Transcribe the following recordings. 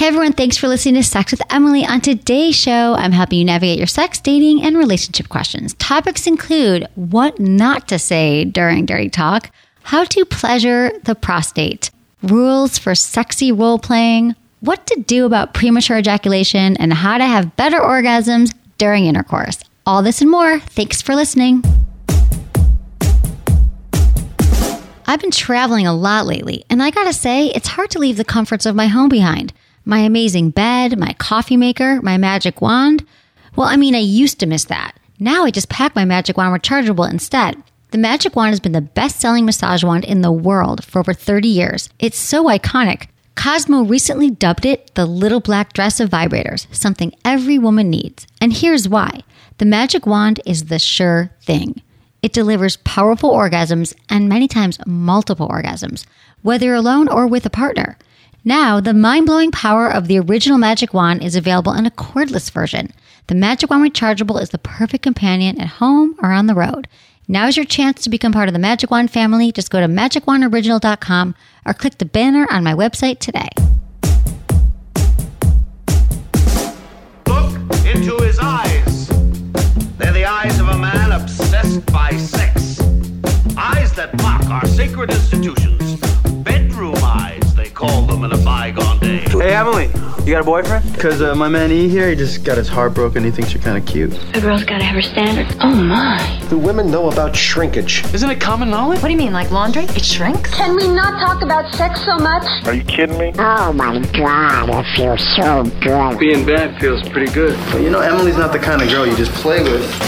Hey everyone, thanks for listening to Sex with Emily. On today's show, I'm helping you navigate your sex, dating, and relationship questions. Topics include what not to say during dirty talk, how to pleasure the prostate, rules for sexy role-playing, what to do about premature ejaculation, and how to have better orgasms during intercourse. All this and more. Thanks for listening. I've been traveling a lot lately, and I gotta say, it's hard to leave the comforts of my home behind. My amazing bed, my coffee maker, my magic wand. Well, I used to miss that. Now I just pack my magic wand rechargeable instead. The magic wand has been the best-selling massage wand in the world for over 30 years. It's so iconic. Cosmo recently dubbed it the little black dress of vibrators, something every woman needs. And here's why. The magic wand is the sure thing. It delivers powerful orgasms and many times multiple orgasms, whether you're alone or with a partner. Now, the mind-blowing power of the original Magic Wand is available in a cordless version. The Magic Wand Rechargeable is the perfect companion at home or on the road. Now is your chance to become part of the Magic Wand family. Just go to magicwandoriginal.com or click the banner on my website today. Look into his eyes. They're the eyes of a man obsessed by sex. Eyes that mock our sacred institutions. Bedroom eyes, they call them in a bygone day. Hey, Emily, you got a boyfriend? Because my man E here, he just got his heart broken. He thinks you're kind of cute. A girl's got to have her standards. Oh, my. Do women know about shrinkage? Isn't it common knowledge? What do you mean, like laundry? It shrinks? Can we not talk about sex so much? Are you kidding me? Oh my God, it feels so good. Being bad feels pretty good. But Emily's not the kind of girl you just play with.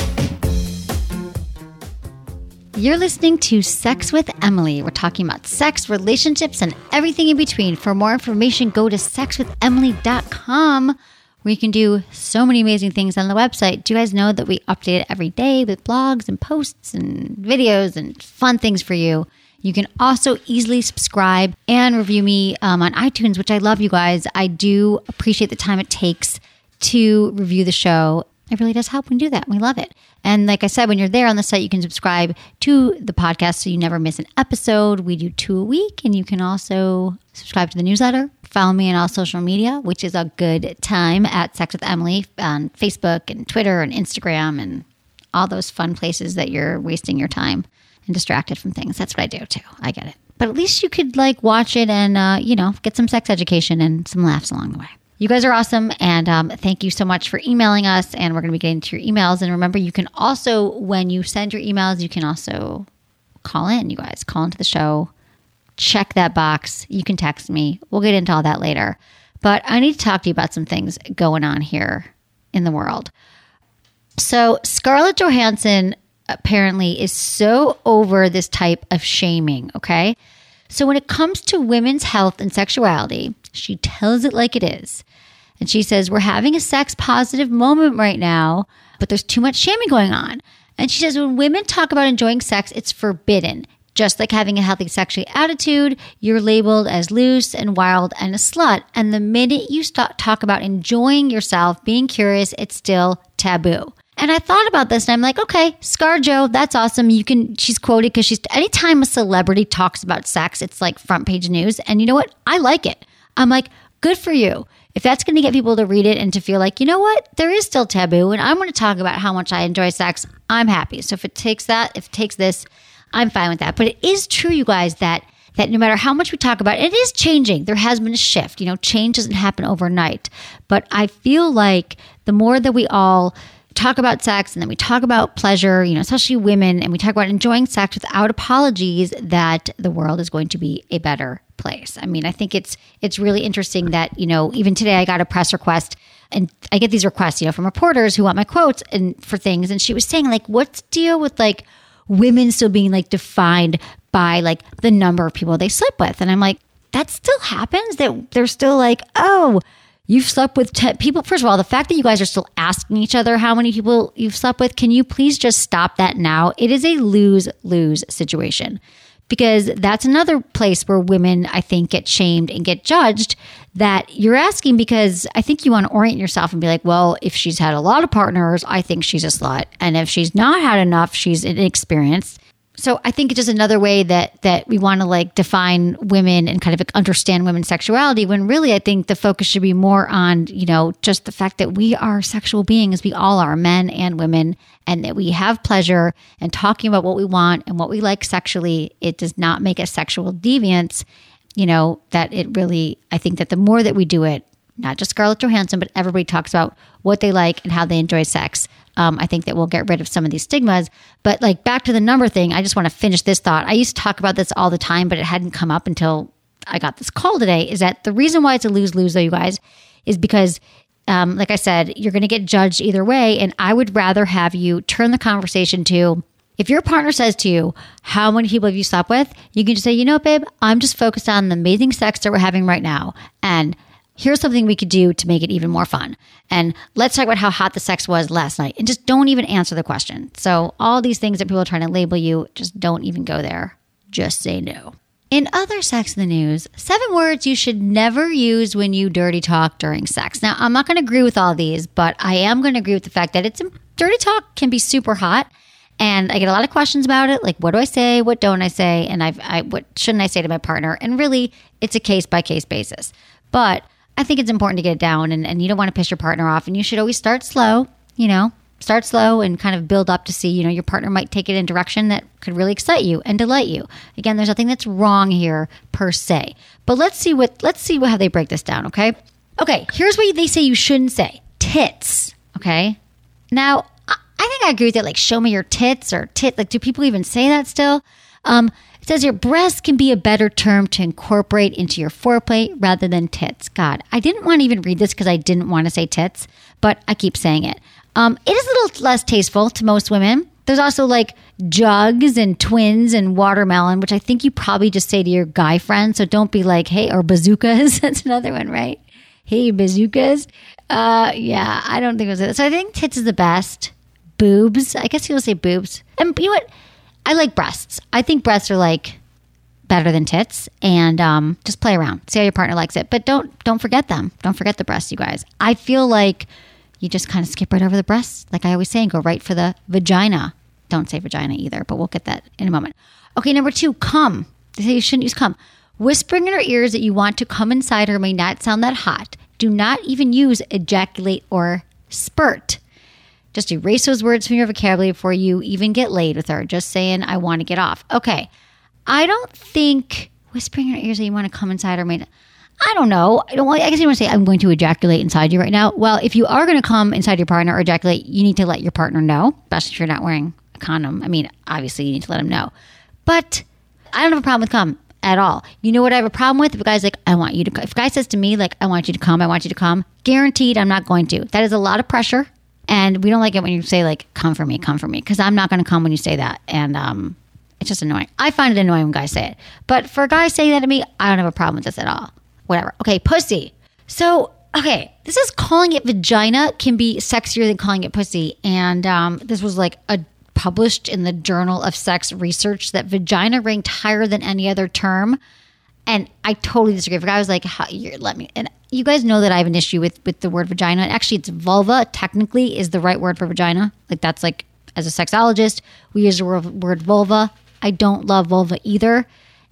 You're listening to Sex with Emily. We're talking about sex, relationships, and everything in between. For more information, go to sexwithemily.com, where you can do so many amazing things on the website. Do you guys know that we update it every day with blogs and posts and videos and fun things for you? You can also easily subscribe and review me on iTunes, which I love, you guys. I do appreciate the time it takes to review the show. It really does help when you do that. We love it. And like I said, when you're there on the site, you can subscribe to the podcast so you never miss an episode. We do 2 a week, and you can also subscribe to the newsletter. Follow me on all social media, which is a good time at Sex with Emily on Facebook and Twitter and Instagram and all those fun places that you're wasting your time and distracted from things. That's what I do too. I get it. But at least you could watch it and, get some sex education and some laughs along the way. You guys are awesome, and thank you so much for emailing us, and we're going to be getting to your emails. And remember, you can also, when you send your emails, you can also call in, you guys. Call into the show. Check that box. You can text me. We'll get into all that later. But I need to talk to you about some things going on here in the world. So Scarlett Johansson apparently is so over this type of shaming, okay? So when it comes to women's health and sexuality, she tells it like it is. And she says, we're having a sex positive moment right now, but there's too much shaming going on. And she says, when women talk about enjoying sex, it's forbidden. Just like having a healthy sexual attitude, you're labeled as loose and wild and a slut. And the minute you talk about enjoying yourself, being curious, it's still taboo. And I thought about this and I'm like, okay, ScarJo, that's awesome. She's quoted because anytime a celebrity talks about sex, it's like front page news. And you know what? I like it. I'm like, good for you. If that's going to get people to read it and to feel like, you know what, there is still taboo and I want to talk about how much I enjoy sex, I'm happy. So if it takes this, I'm fine with that. But it is true, you guys, that no matter how much we talk about it, it is changing. There has been a shift. Change doesn't happen overnight. But I feel like the more that we all talk about sex and then we talk about pleasure, especially women, and we talk about enjoying sex without apologies, that the world is going to be a better place. I think it's really interesting that, even today I got a press request, and I get these requests, from reporters who want my quotes and for things. And she was saying, what's the deal with women still being defined by the number of people they sleep with? And I'm like, that still happens? That they're still oh, you've slept with 10 people. First of all, the fact that you guys are still asking each other how many people you've slept with, can you please just stop that now? It is a lose-lose situation. Because that's another place where women, I think, get shamed and get judged, that you're asking because I think you want to orient yourself and be like, well, if she's had a lot of partners, I think she's a slut. And if she's not had enough, she's inexperienced. So I think it's just another way that we want to like define women and kind of understand women's sexuality, when really I think the focus should be more on, you know, just the fact that we are sexual beings. We all are, men and women, and that we have pleasure, and talking about what we want and what we like sexually. It does not make us sexual deviants. You know, that it really, I think that the more that we do it, not just Scarlett Johansson, but everybody talks about what they like and how they enjoy sex. I think that we'll get rid of some of these stigmas. But like back to the number thing, I just want to finish this thought. I used to talk about this all the time, but it hadn't come up until I got this call today, is that the reason why it's a lose-lose though, you guys, is because like I said, you're going to get judged either way. And I would rather have you turn the conversation to, if your partner says to you, how many people have you slept with? You can just say, you know, babe, I'm just focused on the amazing sex that we're having right now. And here's something we could do to make it even more fun. And let's talk about how hot the sex was last night. And just don't even answer the question. So all these things that people are trying to label you, just don't even go there. Just say no. In other sex in the news, 7 words you should never use when you dirty talk during sex. Now, I'm not going to agree with all these, but I am going to agree with the fact that dirty talk can be super hot. And I get a lot of questions about it. Like, what do I say? What don't I say? And what shouldn't I say to my partner? And really, it's a case by case basis. But I think it's important to get it down, and you don't want to piss your partner off, and you should always start slow, start slow and kind of build up to see, your partner might take it in a direction that could really excite you and delight you. Again, there's nothing that's wrong here per se, but let's see how they break this down. Okay. Here's what they say you shouldn't say: tits. Okay. Now I think I agree with it. Like, show me your tits, or tit. Like, do people even say that still? It says your breasts can be a better term to incorporate into your foreplay rather than tits. God, I didn't want to even read this because I didn't want to say tits, but I keep saying it. It is a little less tasteful to most women. There's also like jugs and twins and watermelon, which I think you probably just say to your guy friend. So don't be like, hey, or bazookas. That's another one, right? Hey, bazookas. Yeah, I don't think it was it. So I think tits is the best. Boobs. I guess people say boobs. And you know what? I like breasts. I think breasts are like better than tits, and just play around. See how your partner likes it, but don't forget them. Don't forget the breasts, you guys. I feel like you just kind of skip right over the breasts, like I always say, and go right for the vagina. Don't say vagina either, but we'll get that in a moment. Okay, number 2, cum. They say you shouldn't use cum. Whispering in her ears that you want to come inside her may not sound that hot. Do not even use ejaculate or spurt. Just erase those words from your vocabulary before you even get laid with her. Just saying, I want to get off. Okay. I don't think whispering in her ears that you want to come inside her. I don't know. I guess you want to say, I'm going to ejaculate inside you right now. Well, if you are going to come inside your partner or ejaculate, you need to let your partner know, especially if you're not wearing a condom. I mean, obviously you need to let him know. But I don't have a problem with cum at all. You know what I have a problem with? If a guy's like, if a guy says to me, like, I want you to come, guaranteed I'm not going to. That is a lot of pressure. And we don't like it when you say, like, come for me, because I'm not going to come when you say that. And it's just annoying. I find it annoying when guys say it. But for a guy saying that to me, I don't have a problem with this at all. Whatever. Okay, pussy. So, okay, this is calling it vagina can be sexier than calling it pussy. And this was like published in the Journal of Sex Research that vagina ranked higher than any other term. And I totally disagree. If a guy was like, and you guys know that I have an issue with the word vagina. Actually, it's vulva, technically, is the right word for vagina. Like, that's like, as a sexologist, we use the word vulva. I don't love vulva either.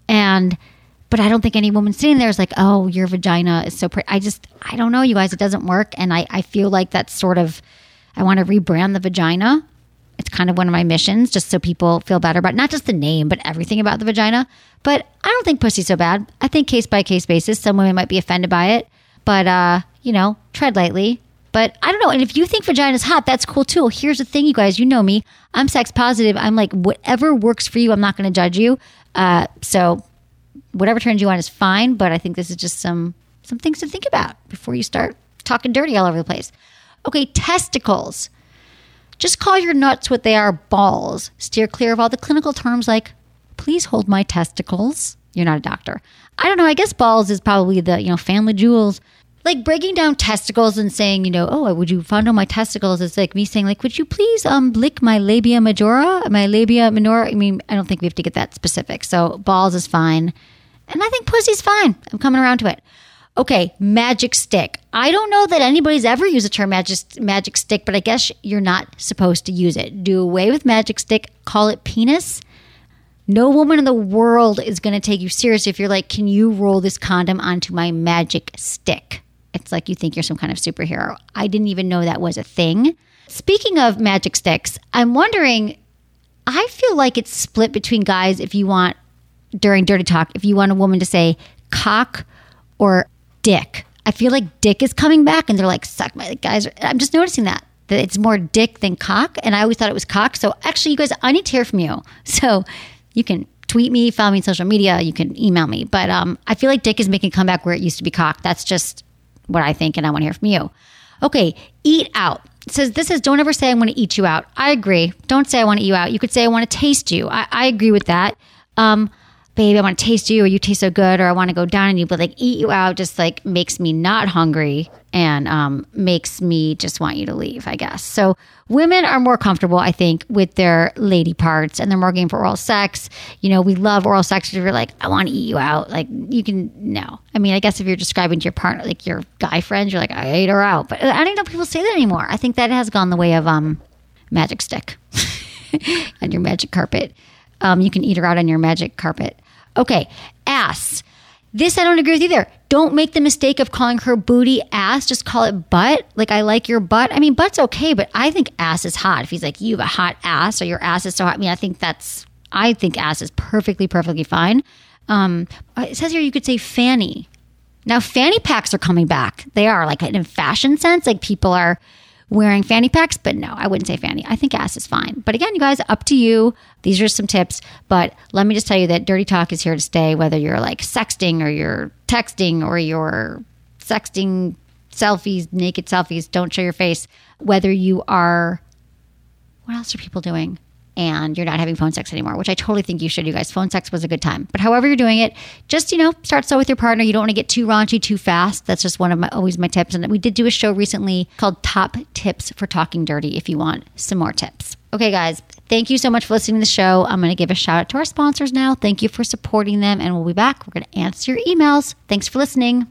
But I don't think any woman sitting there is like, oh, your vagina is so pretty. I don't know, you guys, it doesn't work. And I feel like that's sort of, I want to rebrand the vagina. It's kind of one of my missions, just so people feel better about not just the name, but everything about the vagina. But I don't think pussy's so bad. I think case by case basis, some women might be offended by it, but tread lightly. But I don't know. And if you think vagina's hot, that's cool too. Here's the thing, you guys, you know me. I'm sex positive. I'm like, whatever works for you, I'm not going to judge you. So whatever turns you on is fine. But I think this is just some things to think about before you start talking dirty all over the place. Okay, testicles. Just call your nuts what they are, balls. Steer clear of all the clinical terms like, please hold my testicles. You're not a doctor. I don't know. I guess balls is probably the, family jewels. Like breaking down testicles and saying, oh, would you fondle my testicles? It's like me saying, like, would you please lick my labia majora, my labia minora? I mean, I don't think we have to get that specific. So balls is fine. And I think pussy's fine. I'm coming around to it. Okay, magic stick. I don't know that anybody's ever used the term magic stick, but I guess you're not supposed to use it. Do away with magic stick. Call it penis. No woman in the world is going to take you seriously if you're like, can you roll this condom onto my magic stick? It's like you think you're some kind of superhero. I didn't even know that was a thing. Speaking of magic sticks, I'm wondering, I feel like it's split between guys if you want, during Dirty Talk, if you want a woman to say cock or dick. I feel like dick is coming back and they're like, suck my guys. I'm just noticing that it's more dick than cock. And I always thought it was cock. So actually, you guys, I need to hear from you. So you can tweet me, follow me on social media. You can email me. But I feel like dick is making a comeback where it used to be cock. That's just what I think. And I want to hear from you. Okay. Eat out. It says, this is, don't ever say I want to eat you out. I agree. Don't say I want to eat you out. You could say I want to taste you. I agree with that. Babe, I want to taste you, or you taste so good, or I want to go down on you. But like eat you out just like makes me not hungry and makes me just want you to leave, I guess. So women are more comfortable, I think, with their lady parts, and they're more game for oral sex. You know, we love oral sex. If you're like, I want to eat you out, like you can, no. I mean, I guess if you're describing to your partner, like your guy friends, you're like, I ate her out. But I don't know if people say that anymore. I think that has gone the way of magic stick and your magic carpet. You can eat her out on your magic carpet. Okay, ass. This I don't agree with either. Don't make the mistake of calling her booty ass. Just call it butt. Like, I like your butt. I mean, butt's okay, but I think ass is hot. If he's like, you have a hot ass, or your ass is so hot. I mean, I think ass is perfectly fine. It says here you could say fanny. Now, fanny packs are coming back. They are, like, in a fashion sense. Like, people are wearing fanny packs, but no, I wouldn't say fanny. I think ass is fine. But again, you guys, up to you. These are some tips. But let me just tell you that Dirty Talk is here to stay, whether you're like sexting or you're texting or you're sexting selfies, naked selfies, don't show your face. Whether you are, what else are people doing? And you're not having phone sex anymore, which I totally think you should, you guys. Phone sex was a good time. But however you're doing it, just, start slow with your partner. You don't want to get too raunchy too fast. That's just one of always my tips. And we did do a show recently called Top Tips for Talking Dirty if you want some more tips. Okay, guys, thank you so much for listening to the show. I'm going to give a shout out to our sponsors now. Thank you for supporting them. And we'll be back. We're going to answer your emails. Thanks for listening.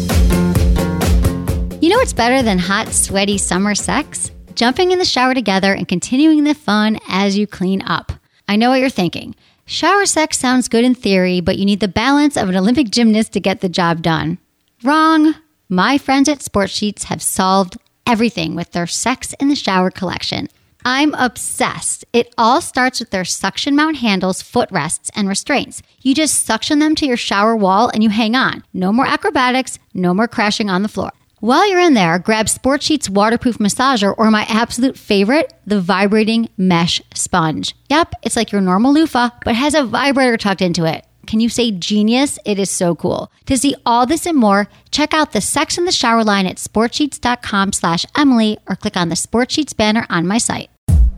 You know what's better than hot, sweaty summer sex? Jumping in the shower together and continuing the fun as you clean up. I know what you're thinking. Shower sex sounds good in theory, but you need the balance of an Olympic gymnast to get the job done. Wrong. My friends at Sport Sheets have solved everything with their Sex in the Shower collection. I'm obsessed. It all starts with their suction mount handles, footrests, and restraints. You just suction them to your shower wall and you hang on. No more acrobatics, no more crashing on the floor. While you're in there, grab Sport Sheets waterproof massager or my absolute favorite, the vibrating mesh sponge. Yep, it's like your normal loofah, but has a vibrator tucked into it. Can you say genius? It is so cool. To see all this and more, check out the Sex in the Shower line at sportsheets.com/Emily or click on the Sport Sheets banner on my site.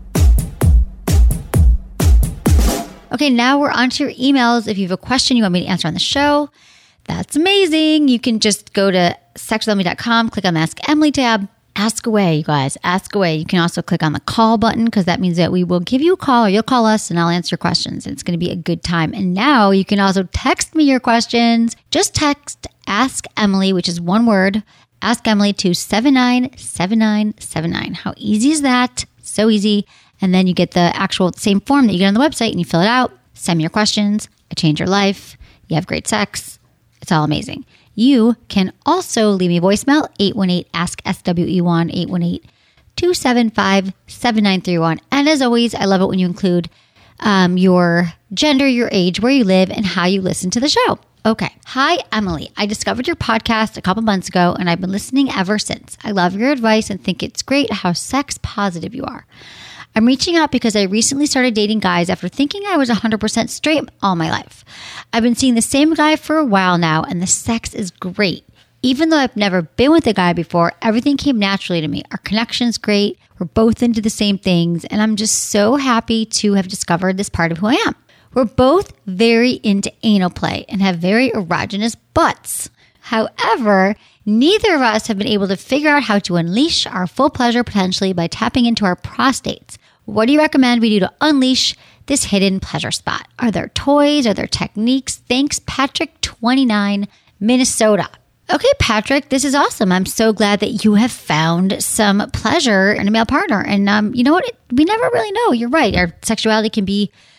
Okay, now we're on to your emails. If you have a question you want me to answer on the show, that's amazing. You can just go to sexwithemily.com, click on the Ask Emily tab. Ask away, you guys. Ask away. You can also click on the call button because that means that we will give you a call or you'll call us and I'll answer your questions. It's going to be a good time. And now you can also text me your questions. Just text Ask Emily, which is one word, Ask Emily to 797979. How easy is that? So easy. And then you get the actual same form that you get on the website and you fill it out. Send me your questions. I change your life. You have great sex. It's all amazing. You can also leave me a voicemail, 818-ASK-SWE1, 818-275-7931. And as always, I love it when you include your gender, your age, where you live, and how you listen to the show. Okay. Hi, Emily. I discovered your podcast a couple months ago, and I've been listening ever since. I love your advice and think it's great how sex positive you are. I'm reaching out because I recently started dating guys after thinking I was 100% straight all my life. I've been seeing the same guy for a while now, and the sex is great. Even though I've never been with a guy before, everything came naturally to me. Our connection's great. We're both into the same things, and I'm just so happy to have discovered this part of who I am. We're both very into anal play and have very erogenous butts. However, neither of us have been able to figure out how to unleash our full pleasure potentially by tapping into our prostates. What do you recommend we do to unleash this hidden pleasure spot? Are there toys? Are there techniques? Thanks, Patrick, 29, Minnesota. Okay, Patrick, this is awesome. I'm so glad that you have found some pleasure in a male partner. And you know what? We never really know. You're right. Our sexuality can be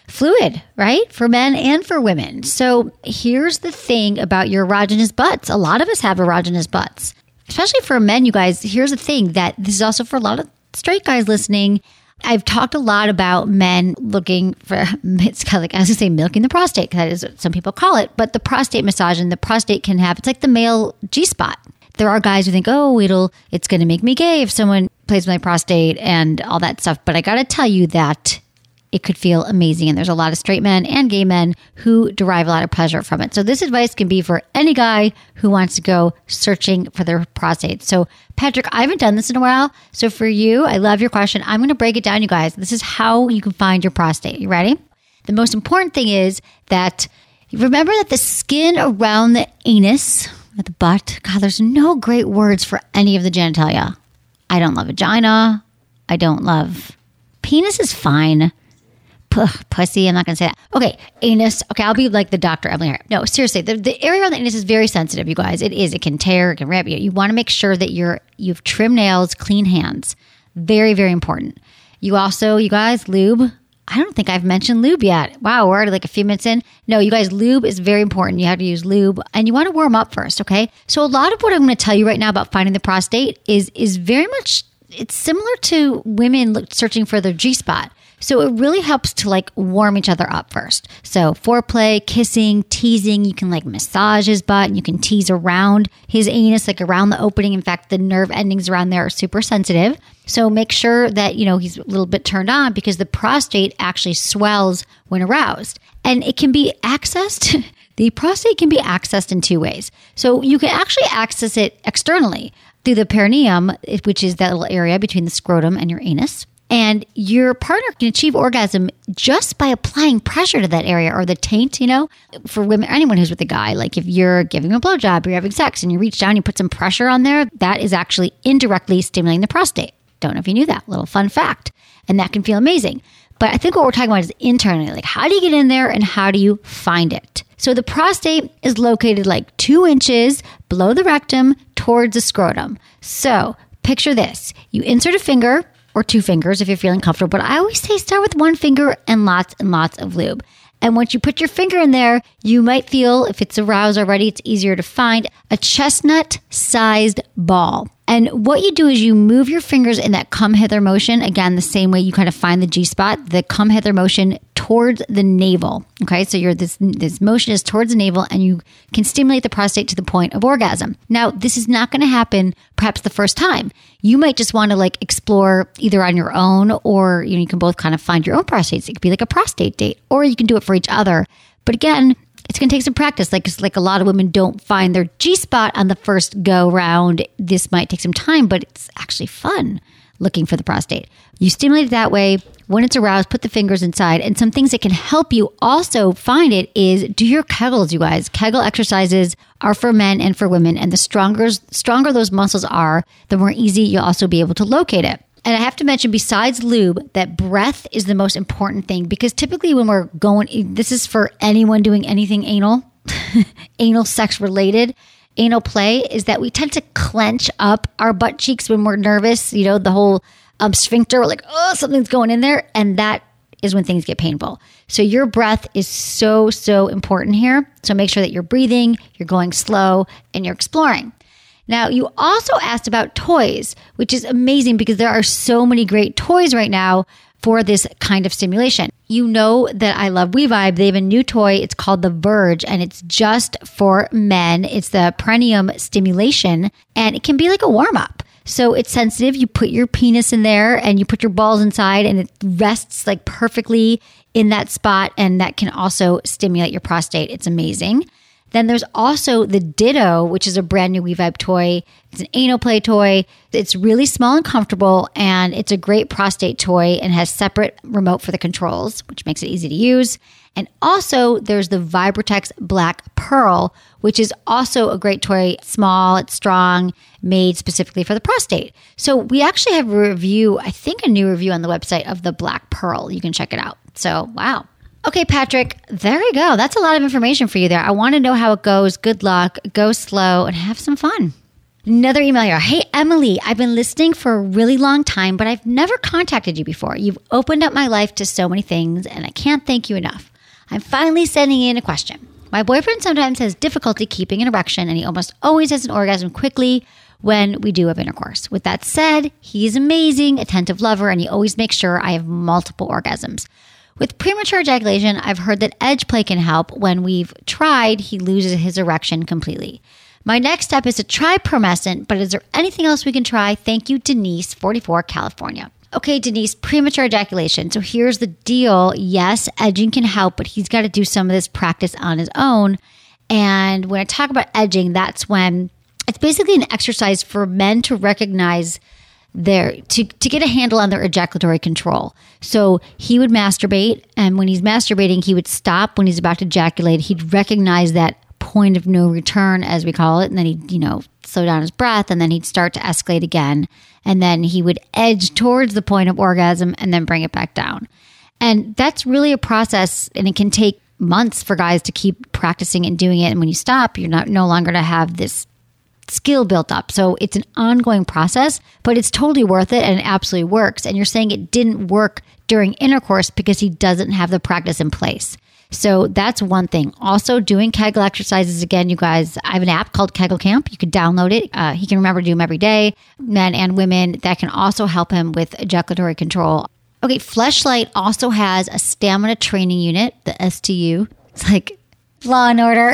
fluid, right? For men and for women. So here's the thing about your erogenous butts. A lot of us have erogenous butts, especially for men, you guys. Here's the thing that this is also for a lot of straight guys listening. I've talked a lot about men looking for, it's kind of like, I was going to say milking the prostate, because that is what some people call it, but the prostate massage and the prostate can have, it's like the male G-spot. There are guys who think, oh, it's going to make me gay if someone plays with my prostate and all that stuff. But I got to tell you that it could feel amazing. And there's a lot of straight men and gay men who derive a lot of pleasure from it. So this advice can be for any guy who wants to go searching for their prostate. So Patrick, I haven't done this in a while. So for you, I love your question. I'm going to break it down, you guys. This is how you can find your prostate. You ready? The most important thing is that you remember that the skin around the anus, at the butt, God, there's no great words for any of the genitalia. I don't love vagina. I don't love penis is fine. Pussy, I'm not going to say that. Okay, anus. Okay, I'll be like the Dr. Emily here. No, seriously, the area around the anus is very sensitive, you guys. It is. It can tear, it can rip. You want to make sure that you've trimmed nails, clean hands. Very, very important. You also, you guys, lube. I don't think I've mentioned lube yet. Wow, we're already like a few minutes in. No, you guys, lube is very important. You have to use lube and you want to warm up first, okay? So a lot of what I'm going to tell you right now about finding the prostate is very much, it's similar to women searching for their G-spot. So it really helps to like warm each other up first. So foreplay, kissing, teasing, you can like massage his butt and you can tease around his anus, like around the opening. In fact, the nerve endings around there are super sensitive. So make sure that, he's a little bit turned on because the prostate actually swells when aroused. And it can be accessed, the prostate can be accessed in two ways. So you can actually access it externally through the perineum, which is that little area between the scrotum and your anus. And your partner can achieve orgasm just by applying pressure to that area or the taint, for women, anyone who's with a guy. Like if you're giving him a blowjob or you're having sex and you reach down, you put some pressure on there, that is actually indirectly stimulating the prostate. Don't know if you knew that. Little fun fact. And that can feel amazing. But I think what we're talking about is internally. Like how do you get in there and how do you find it? So the prostate is located like 2 inches below the rectum towards the scrotum. So picture this. You insert a finger or 2 fingers if you're feeling comfortable. But I always say start with 1 finger and lots of lube. And once you put your finger in there, you might feel, if it's aroused already, it's easier to find, a chestnut-sized ball. And what you do is you move your fingers in that come hither motion. Again, the same way you kind of find the G-spot, the come hither motion towards the navel. Okay, so this motion is towards the navel and you can stimulate the prostate to the point of orgasm. Now, this is not going to happen perhaps the first time. You might just want to like explore either on your own or you can both kind of find your own prostates. It could be like a prostate date or you can do it for each other. But again, it's going to take some practice. Like a lot of women don't find their G-spot on the first go round. This might take some time, but it's actually fun looking for the prostate. You stimulate it that way. When it's aroused, put the fingers inside. And some things that can help you also find it is do your Kegels, you guys. Kegel exercises are for men and for women. And the stronger those muscles are, the more easy you'll also be able to locate it. And I have to mention, besides lube, that breath is the most important thing because typically when we're going, this is for anyone doing anything anal, anal sex related, anal play, is that we tend to clench up our butt cheeks when we're nervous. The whole sphincter, we're like, oh, something's going in there. And that is when things get painful. So your breath is so, so important here. So make sure that you're breathing, you're going slow, and you're exploring. Now, you also asked about toys, which is amazing because there are so many great toys right now for this kind of stimulation. You know that I love WeVibe. They have a new toy. It's called the Verge, and it's just for men. It's the perineum stimulation, and it can be like a warm-up. So it's sensitive. You put your penis in there, and you put your balls inside, and it rests like perfectly in that spot, and that can also stimulate your prostate. It's amazing. Then there's also the Ditto, which is a brand new WeVibe toy. It's an anal play toy. It's really small and comfortable, and it's a great prostate toy and has separate remote for the controls, which makes it easy to use. And also there's the Vibratex Black Pearl, which is also a great toy. It's small, it's strong, made specifically for the prostate. So we actually have a review, I think a new review on the website of the Black Pearl. You can check it out. So, wow. Okay, Patrick, there you go. That's a lot of information for you there. I want to know how it goes. Good luck. Go slow and have some fun. Another email here. Hey, Emily, I've been listening for a really long time, but I've never contacted you before. You've opened up my life to so many things, and I can't thank you enough. I'm finally sending in a question. My boyfriend sometimes has difficulty keeping an erection, and he almost always has an orgasm quickly when we do have intercourse. With that said, he's amazing, attentive lover, and he always makes sure I have multiple orgasms. With premature ejaculation, I've heard that edge play can help. When we've tried, he loses his erection completely. My next step is to try Promescent, but is there anything else we can try? Thank you, Denise, 44, California. Okay, Denise, premature ejaculation. So here's the deal. Yes, edging can help, but he's got to do some of this practice on his own. And when I talk about edging, that's when it's basically an exercise for men to recognize to get a handle on their ejaculatory control. So he would masturbate, and when he's masturbating, he would stop when he's about to ejaculate. He'd recognize that point of no return, as we call it, and then he'd, slow down his breath, and then he'd start to escalate again, and then he would edge towards the point of orgasm and then bring it back down. And that's really a process, and it can take months for guys to keep practicing and doing it. And when you stop, you're no longer to have this skill built up. So it's an ongoing process, but it's totally worth it, and it absolutely works. And you're saying it didn't work during intercourse because he doesn't have the practice in place. So that's one thing. Also, doing Kegel exercises. Again, you guys, I have an app called Kegel Camp. You could download it. He can remember to do them every day, men and women. That can also help him with ejaculatory control. Okay, Fleshlight also has a stamina training unit, the STU. It's like Law and Order,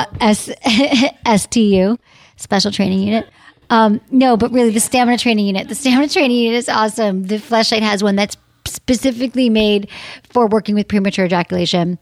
STU, Special Training Unit. No, but really the stamina training unit. The stamina training unit is awesome. The Fleshlight has one that's specifically made for working with premature ejaculation.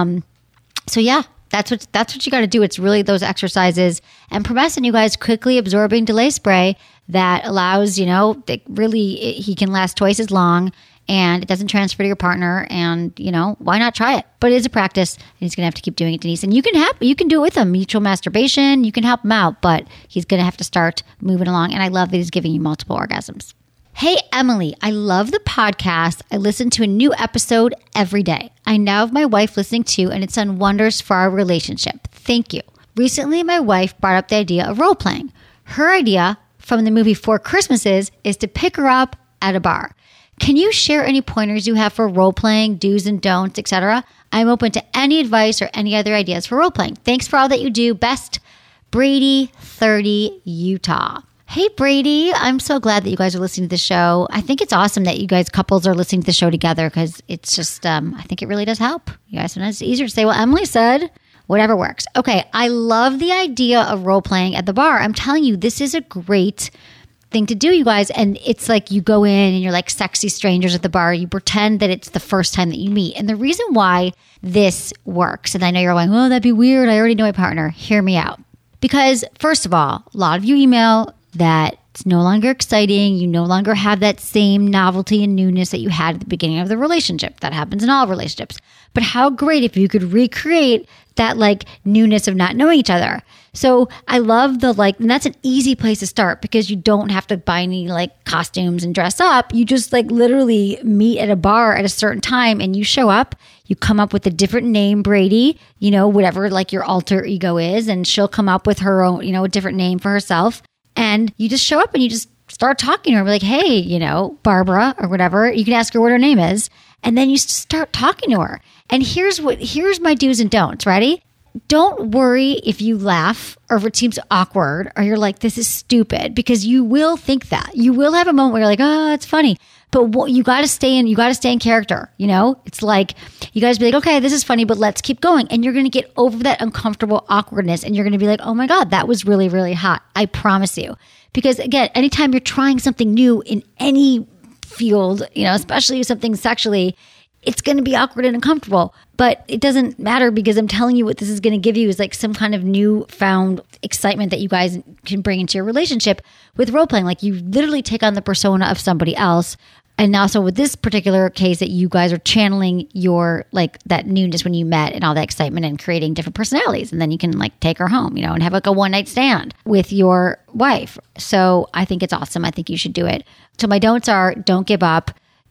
So yeah, that's what you got to do. It's really those exercises. And Promescent, you guys, quickly absorbing delay spray that allows, that really he can last twice as long, and it doesn't transfer to your partner. And why not try it? But it is a practice, and he's gonna have to keep doing it, Denise. And you can do it with him. Mutual masturbation, you can help him out, but he's gonna have to start moving along. And I love that he's giving you multiple orgasms. Hey, Emily, I love the podcast. I listen to a new episode every day. I now have my wife listening too, and it's done wonders for our relationship. Thank you. Recently, my wife brought up the idea of role playing. Her idea from the movie 4 Christmases is to pick her up at a bar. Can you share any pointers you have for role playing, do's and don'ts, etc.? I'm open to any advice or any other ideas for role playing. Thanks for all that you do. Best, Brady, 30, Utah. Hey, Brady, I'm so glad that you guys are listening to the show. I think it's awesome that you guys couples are listening to the show together, because it's just, I think it really does help. You guys, sometimes it's easier to say, well, Emily said, whatever works. Okay, I love the idea of role playing at the bar. I'm telling you, this is a great thing to do, you guys. And it's like you go in and you're like sexy strangers at the bar. You pretend that it's the first time that you meet. And the reason why this works, and I know you're going, oh, that'd be weird, I already know my partner. Hear me out. Because first of all, a lot of you email that it's no longer exciting. You no longer have that same novelty and newness that you had at the beginning of the relationship. That happens in all relationships. But how great if you could recreate that like newness of not knowing each other. So I love and that's an easy place to start, because you don't have to buy any like costumes and dress up. You just like literally meet at a bar at a certain time, and you show up, you come up with a different name, Brady, whatever like your alter ego is, and she'll come up with her own, a different name for herself. And you just show up and you just start talking to her, like, hey, Barbara or whatever. You can ask her what her name is. And then you start talking to her. And here's my do's and don'ts. Ready? Don't worry if you laugh or if it seems awkward or you're like, this is stupid, because you will think that. You will have a moment where you're like, oh, it's funny. But you got to stay in character. It's like, you guys be like, okay, this is funny, but let's keep going. And you're going to get over that uncomfortable awkwardness. And you're going to be like, oh my God, that was really, really hot. I promise you. Because again, anytime you're trying something new in any field, especially something sexually, it's going to be awkward and uncomfortable. But it doesn't matter, because I'm telling you what this is going to give you is like some kind of newfound excitement that you guys can bring into your relationship with role playing. Like you literally take on the persona of somebody else. And also with this particular case that you guys are channeling your like that newness when you met and all that excitement and creating different personalities. And then you can like take her home, and have like a one night stand with your wife. So I think it's awesome. I think you should do it. So my don'ts are, don't give up.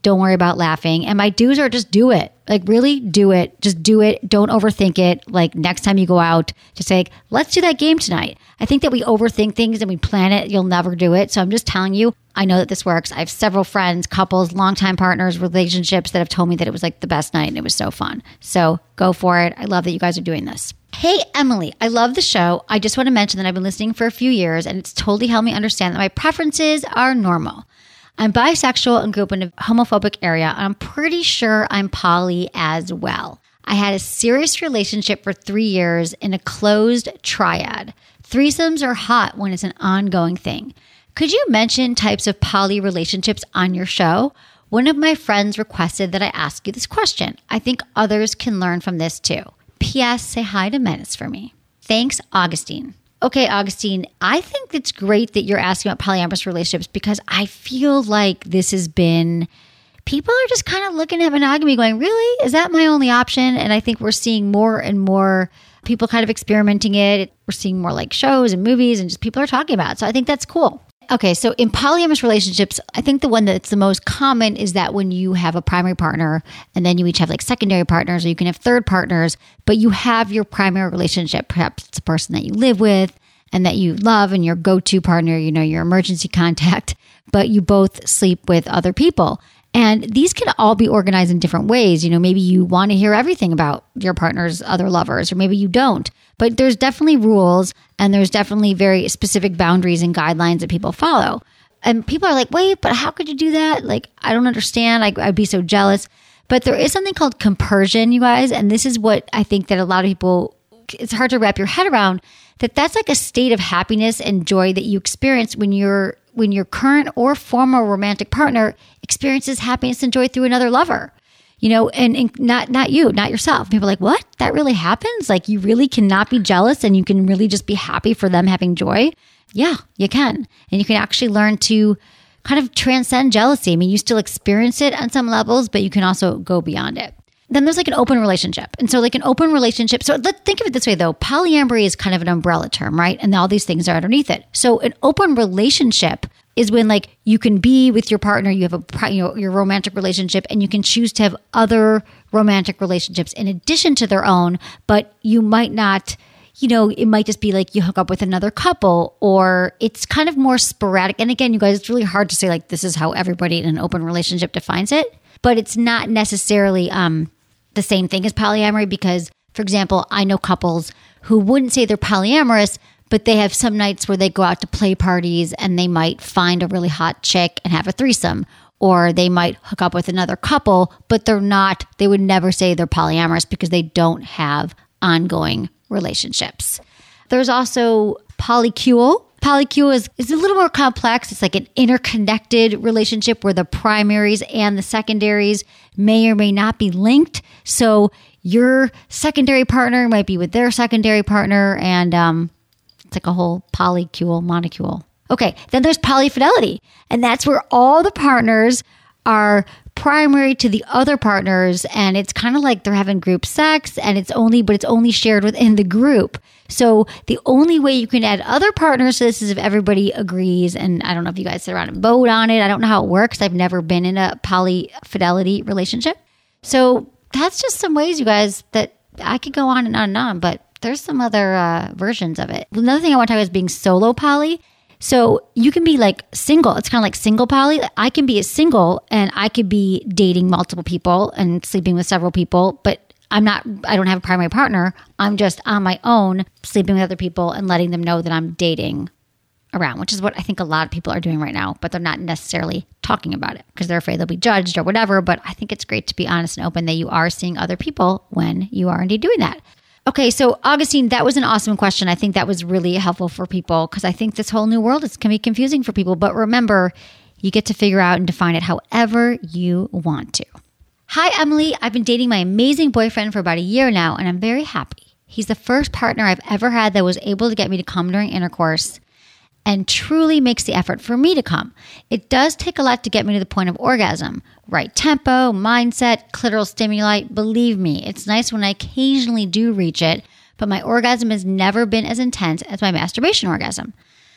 Don't worry about laughing. And my do's are just do it. Like, really do it. Just do it. Don't overthink it. Like, next time you go out, just say, let's do that game tonight. I think that we overthink things and we plan it. You'll never do it. So I'm just telling you, I know that this works. I have several friends, couples, longtime partners, relationships that have told me that it was like the best night and it was so fun. So go for it. I love that you guys are doing this. Hey, Emily, I love the show. I just want to mention that I've been listening for a few years and it's totally helped me understand that my preferences are normal. I'm bisexual and grew up in a homophobic area. And I'm pretty sure I'm poly as well. I had a serious relationship for 3 years in a closed triad. Threesomes are hot when it's an ongoing thing. Could you mention types of poly relationships on your show? One of my friends requested that I ask you this question. I think others can learn from this too. P.S. Say hi to Menace for me. Thanks, Augustine. Okay, Augustine, I think it's great that you're asking about polyamorous relationships because I feel like this has been, people are just kind of looking at monogamy going, really? Is that my only option? And I think we're seeing more and more people kind of experimenting it. We're seeing more like shows and movies and just people are talking about it. So I think that's cool. Okay, so in polyamorous relationships, I think the one that's the most common is that when you have a primary partner and then you each have like secondary partners or you can have third partners, but you have your primary relationship. Perhaps it's a person that you live with and that you love and your go-to partner, you know, your emergency contact, but you both sleep with other people. And these can all be organized in different ways. You know, maybe you want to hear everything about your partner's other lovers, or maybe you don't. But there's definitely rules and there's definitely very specific boundaries and guidelines that people follow. And people are like, wait, but how could you do that? Like, I don't understand. I'd be so jealous. But there is something called compersion, you guys. And this is what I think that a lot of people, it's hard to wrap your head around, that's like a state of happiness and joy that you experience when your current or former romantic partner experiences happiness and joy through another lover, you know, and not you, not yourself. People are like, what? That really happens? Like, you really cannot be jealous and you can really just be happy for them having joy? Yeah, you can. And you can actually learn to kind of transcend jealousy. I mean, you still experience it on some levels, but you can also go beyond it. Then there's like an open relationship. And so like an open relationship, so let's think of it this way though, polyamory is kind of an umbrella term, right? And all these things are underneath it. So an open relationship is when like you can be with your partner, you have your romantic relationship and you can choose to have other romantic relationships in addition to their own, but you might not, you know, it might just be like you hook up with another couple or it's kind of more sporadic. And again, you guys, it's really hard to say like this is how everybody in an open relationship defines it, but it's not necessarily the same thing as polyamory because, for example, I know couples who wouldn't say they're polyamorous, but they have some nights where they go out to play parties and they might find a really hot chick and have a threesome, or they might hook up with another couple, but they would never say they're polyamorous because they don't have ongoing relationships. There's also polycule. Polycule is a little more complex. It's like an interconnected relationship where the primaries and the secondaries may or may not be linked. So your secondary partner might be with their secondary partner and it's like a whole polycule, monocule. Okay, then there's polyfidelity. And that's where all the partners are primary to the other partners and it's kind of like they're having group sex and it's only shared within the group. So the only way you can add other partners to this is if everybody agrees. And I don't know if you guys sit around and vote on it. I don't know how it works. I've never been in a polyfidelity relationship. So that's just some ways, you guys, that I could go on and on and on, but there's some other versions of it. Another thing I want to talk about is being solo poly. So you can be like single. It's kind of like single poly. I can be a single and I could be dating multiple people and sleeping with several people, but I don't have a primary partner. I'm just on my own, sleeping with other people and letting them know that I'm dating around, which is what I think a lot of people are doing right now, but they're not necessarily talking about it because they're afraid they'll be judged or whatever. But I think it's great to be honest and open that you are seeing other people when you are indeed doing that. Okay, so Augustine, that was an awesome question. I think that was really helpful for people because I think this whole new world can be confusing for people. But remember, you get to figure out and define it however you want to. Hi, Emily. I've been dating my amazing boyfriend for about a year now, and I'm very happy. He's the first partner I've ever had that was able to get me to come during intercourse and truly makes the effort for me to come. It does take a lot to get me to the point of orgasm. Right tempo, mindset, clitoral stimuli. Believe me, it's nice when I occasionally do reach it, but my orgasm has never been as intense as my masturbation orgasm.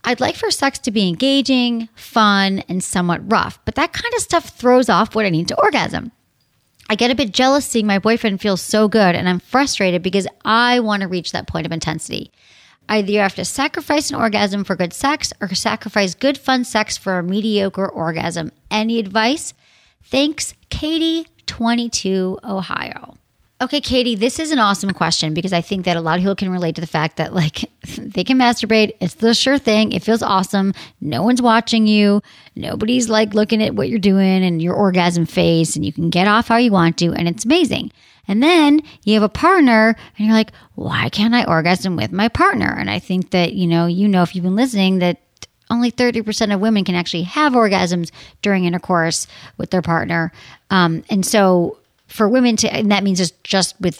I'd like for sex to be engaging, fun, and somewhat rough, but that kind of stuff throws off what I need to orgasm. I get a bit jealous seeing my boyfriend feel so good, and I'm frustrated because I want to reach that point of intensity. Either you have to sacrifice an orgasm for good sex or sacrifice good fun sex for a mediocre orgasm. Any advice? Thanks, Katie, 22, Ohio. Okay, Katie, this is an awesome question because I think that a lot of people can relate to the fact that like they can masturbate. It's the sure thing. It feels awesome. No one's watching you. Nobody's like looking at what you're doing and your orgasm face, and you can get off how you want to, and it's amazing. And then you have a partner and you're like, why can't I orgasm with my partner? And I think that, you know, if you've been listening, that only 30% of women can actually have orgasms during intercourse with their partner. And so for women to, and that means it's just with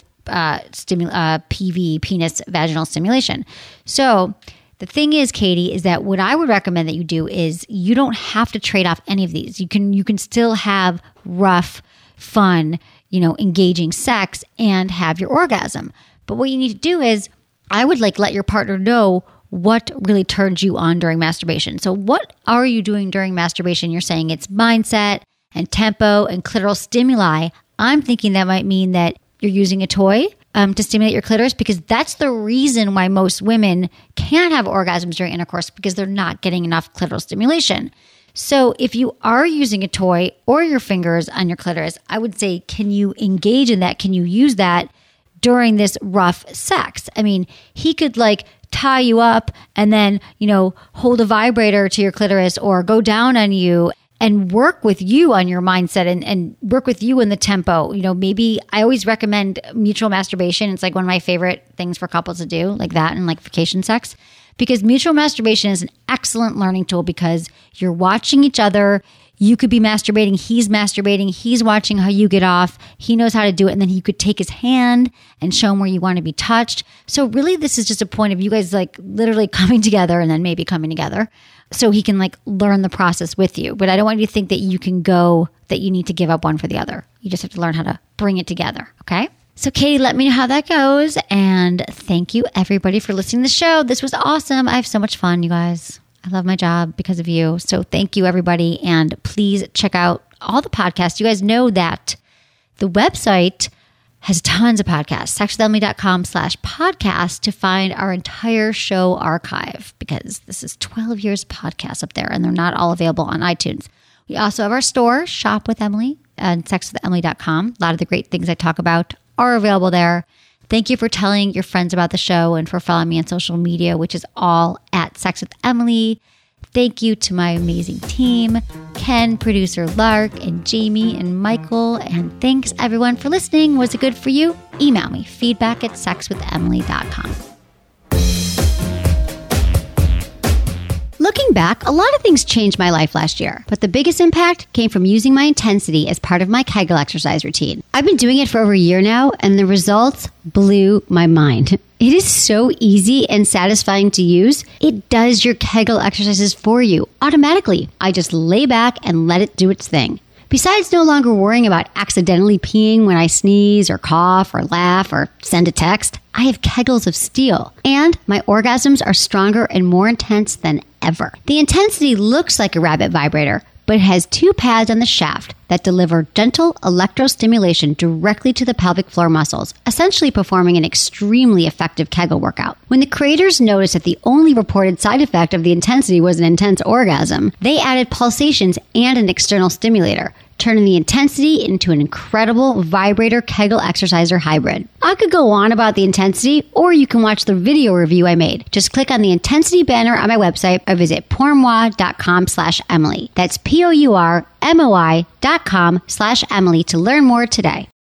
PV, penis vaginal stimulation. So the thing is, Katie, is that what I would recommend that you do is you don't have to trade off any of these. You can still have rough, fun, engaging sex and have your orgasm. But what you need to do is I would let your partner know what really turns you on during masturbation. So what are you doing during masturbation? You're saying it's mindset and tempo and clitoral stimuli. I'm thinking that might mean that you're using a toy to stimulate your clitoris, because that's the reason why most women can't have orgasms during intercourse, because they're not getting enough clitoral stimulation. So if you are using a toy or your fingers on your clitoris, I would say, can you engage in that? Can you use that during this rough sex? I mean, he could tie you up and then, hold a vibrator to your clitoris or go down on you and work with you on your mindset and work with you in the tempo. Maybe I always recommend mutual masturbation. It's one of my favorite things for couples to do, like that and vacation sex. Because mutual masturbation is an excellent learning tool because you're watching each other. You could be masturbating, he's watching how you get off, he knows how to do it, and then you could take his hand and show him where you want to be touched. So really this is just a point of you guys literally coming together and then maybe coming together so he can learn the process with you. But I don't want you to think that you need to give up one for the other. You just have to learn how to bring it together, okay? So Katie, let me know how that goes. And thank you everybody for listening to the show. This was awesome. I have so much fun, you guys. I love my job because of you. So thank you everybody. And please check out all the podcasts. You guys know that the website has tons of podcasts, sexwithemily.com/podcast, to find our entire show archive, because this is 12 years of podcasts up there and they're not all available on iTunes. We also have our store, Shop with Emily, and sexwithemily.com. A lot of the great things I talk about are available there. Thank you for telling your friends about the show and for following me on social media, which is all at Sex with Emily. Thank you to my amazing team, Ken, producer Lark, and Jamie and Michael. And thanks everyone for listening. Was it good for you? Email me, feedback@sexwithemily.com. Looking back, a lot of things changed my life last year, but the biggest impact came from using my intensity as part of my Kegel exercise routine. I've been doing it for over a year now, and the results blew my mind. It is so easy and satisfying to use. It does your Kegel exercises for you automatically. I just lay back and let it do its thing. Besides no longer worrying about accidentally peeing when I sneeze or cough or laugh or send a text, I have Kegels of steel, and my orgasms are stronger and more intense than ever. The intensity looks like a rabbit vibrator, but it has 2 pads on the shaft that deliver gentle electrostimulation directly to the pelvic floor muscles, essentially performing an extremely effective Kegel workout. When the creators noticed that the only reported side effect of the intensity was an intense orgasm, they added pulsations and an external stimulator, turning the intensity into an incredible vibrator Kegel exerciser hybrid. I could go on about the intensity, or you can watch the video review I made. Just click on the intensity banner on my website or visit pourmoi.com/Emily. That's POURMOI.com/Emily to learn more today.